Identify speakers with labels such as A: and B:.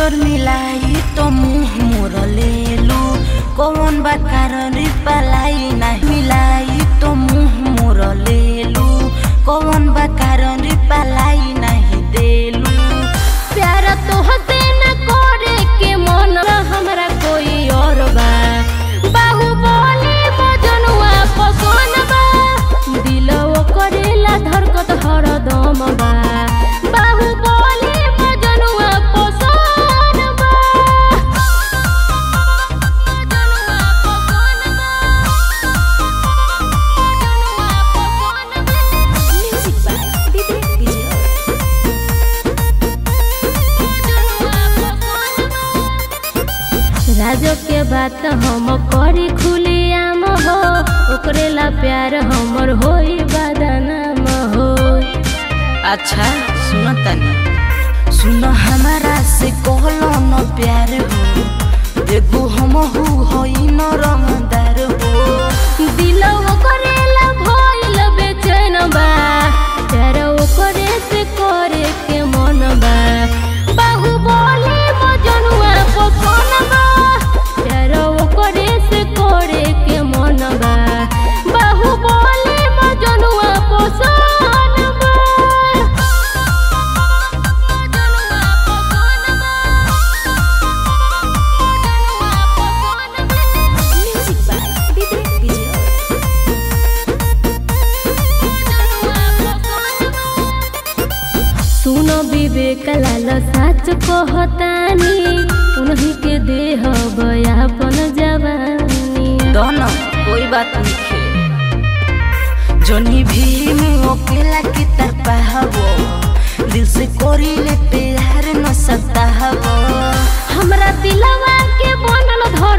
A: नजर मिलाई तो मुँह मोर लेलू कौन बा कारण रिप्लाई नहीं मिलाई तो मुँह मोर लेलू कौन बा कारण रिप्लाई नहीं देलू।
B: प्यार तो हसे न करे के मन हमरा कोई और बा बाहुबली मजनुआ पसंद बा दिलवा करेला धड़कत हरदम बा बाहुबली मजनुआ पसंद बा म्यूजिक बाय विवेक विजय। राजो के बात हम करी खुली आम हो ओकरे ला प्यार हमर होई बदनाम हो।
A: अच्छा सुन तनी सुन हमारा से कहलो न प्यार हो देखो हम होई न रंगदार हो
B: दिलवा करेला भइल बेचैन बा प्यार ओकरे से करे के मन बा बाहुबली मजनुआ पसंद बा प्यार ओकरे से करे के मन बा बाहुबली मजनुआ पसंद बा। Music by Vivek Vijay. सुनो विवेक लाल सच कहतानी उन्हीं के देह बयापन जवानी
A: दोनों कोई बात नहीं जोनी भी में अकेला की तरफा हवो दिल से कोरी ले प्यार न सकता हवो
B: हमरा दिलवा के बनल धर